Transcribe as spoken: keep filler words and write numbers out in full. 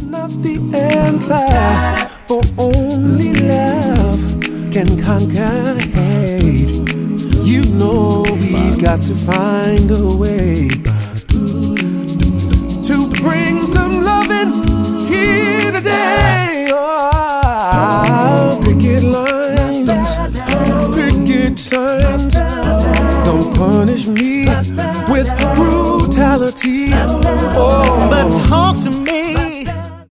not the answer, for only love can conquer hate. You know we've got to find a way to bring some loving here today. Oh, picket lines, picket signs, don't punish me with brutality. Oh, but talk to me